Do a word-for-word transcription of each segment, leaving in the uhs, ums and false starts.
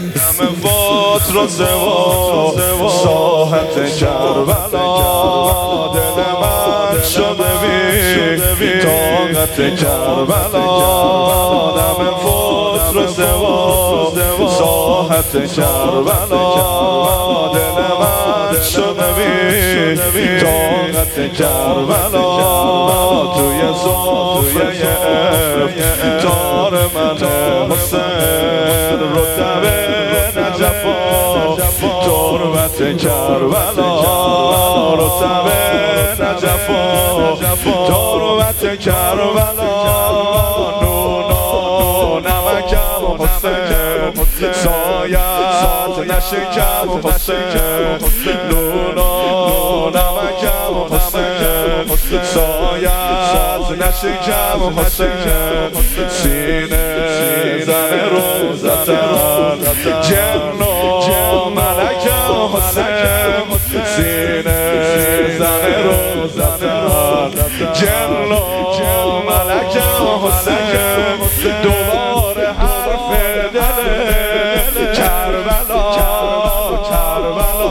همه فات رو زوا ساحت کربلا دل من شده بی طاقت کربلا همه فات رو زوا ساحت کربلا دل من شده بی طاقت کربلا توی زفره تار من حسین رتبه نجفا تربت کربلا رتبه نجفا تربت کربلا نون و نمکم حسین سایت نشکم حسین نون و نمکم حسین سایت نشکم حسین سینه زن روزتن جن و ملکم حسین سینه زن روزتن جن و ملکم حسین دوباره حرف دل کربلا کربلا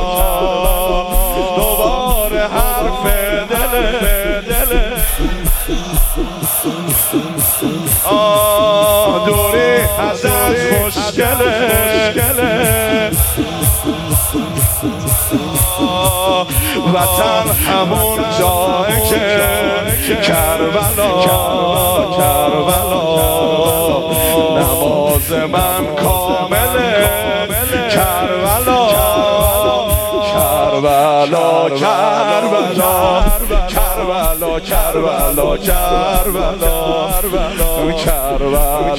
دوباره حرف دل آه دوری ازت خوشگله وطن همون جایی که کربلا کربلا نماز من کامله کربلا کربلا کربلا کربلا کربلا کربلا کربلا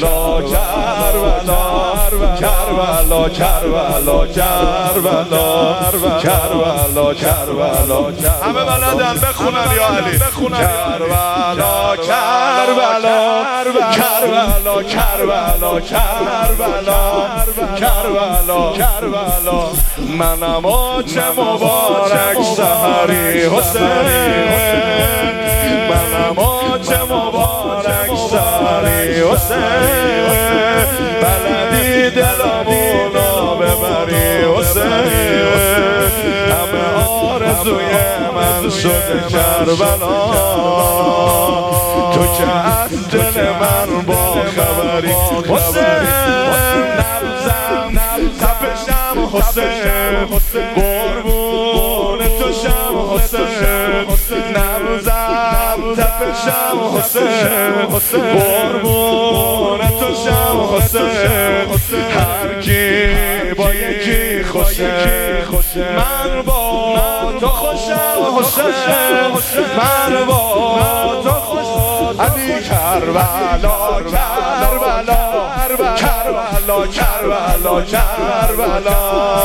کربلا کربلا کربلا کربلا کربلا کربلا همه بلدن بخونن یا علی کربلا کربلا کربلا کربلا کربلا کربلا کربلا منم و چه مبارک سحری حسین منم و چه مبارک سحری حسین بلدی دلمونو ببری حسین همه آرزوی من شده کربلا تو که از دل من با خبری حسین نبزم تپشم حسین قربون تو شم حسین نبزم تپشم حسین قربون تو شم حسین هر کی با یکی خوشه من با تو خوشم حسین من با تو خوشم علی کربلا کربلا کربلا کربلا کربلا